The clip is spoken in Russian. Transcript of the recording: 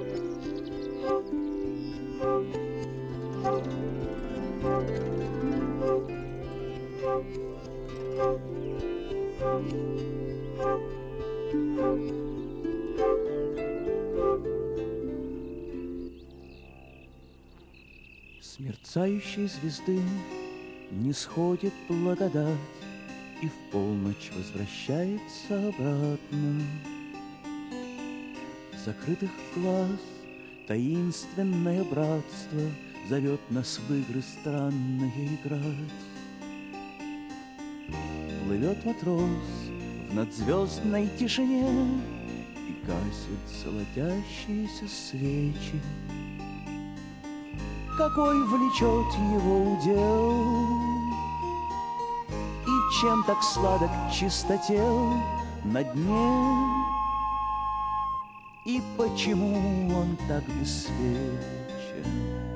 С мерцающей звезды не сходит благодать, и в полночь возвращается обратно. Закрытых глаз таинственное братство зовет нас в игры странные играть. Плывет матрос в надзвездной тишине и гасит золотящиеся свечи. Какой влечет его удел, и чем так сладок чистотел на дне, и почему он так бессвечен?